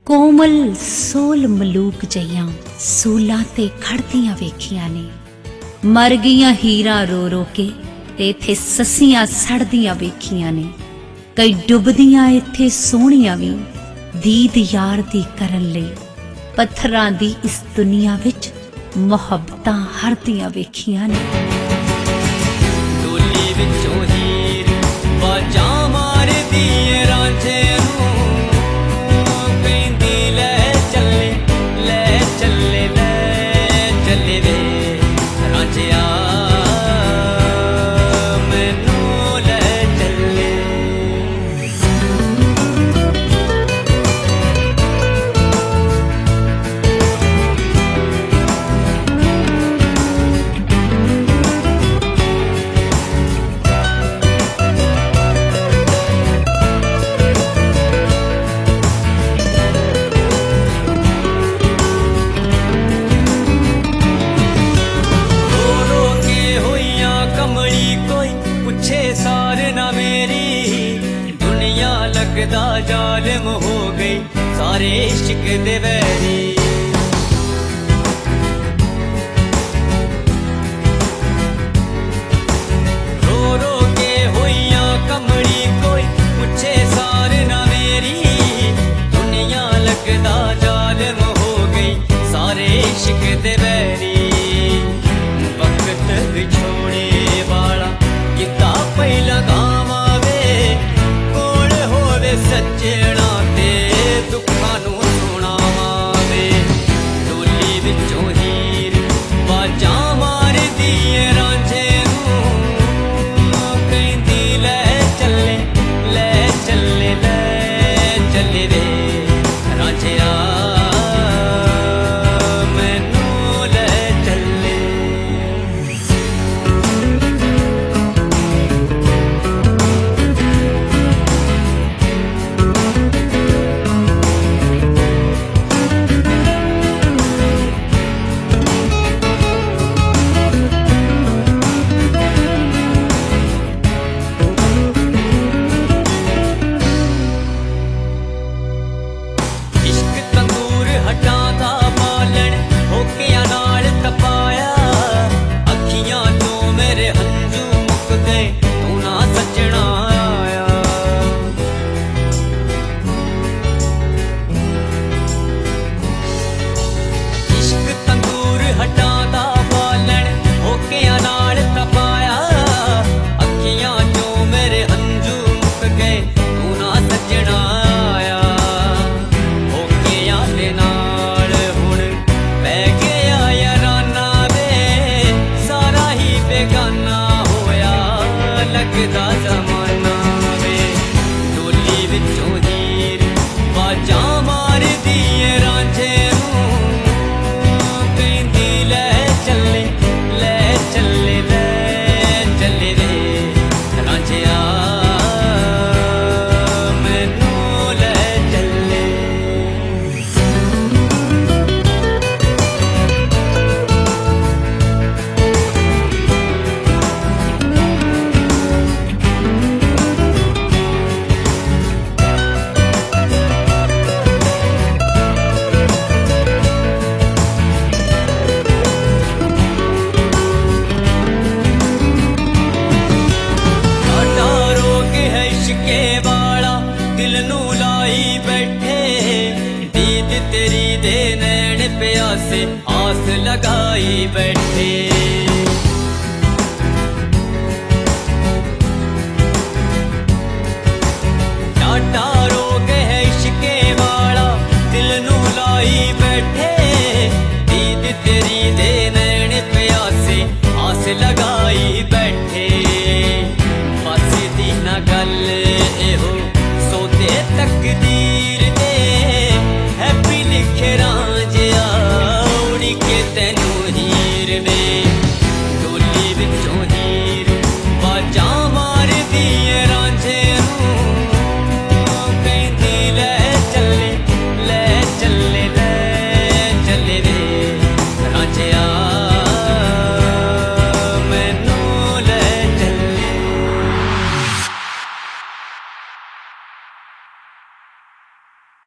कोमल soul Malook जइयां सूलां ते खड़दियां वेखियां ने। मर गईयां हीरा रो रो के ते इत्थे सस्सियां सड़दियां वेखियां ने। कई डुबदियां इत्थे सोहणियां वी दीद यार दी करन लई। पत्थरां दी इस दुनिया विच मुहब्बतां हरदियां वेखियां ने। डोली विचों हीर बाजां मारदी रांझे नूं कहंदी ले चले ले चले ले चले वे रांझिया मैनूं ले चले। सार ना मेरी दुनिया लगदा जालिम हो गई सारे इश्क दे वैरी। रो रो के होइयां कमली कोई पूछे सार ना मेरी दुनिया लगदा जालिम हो गई सारे इश्क दे वैरी। वक्त विछोड़े वाला किता पहला गाम आवे कोल होवे सज्जणा ते दुखां नूं सुणावे। डोली विचों हीर बाजां मारदी रांझे नूं कहंदी ले चले ले चले ले चले वे रांझिया मैनूं ले चले। तेरी दे नैन प्यासे आस लगाई बैठे।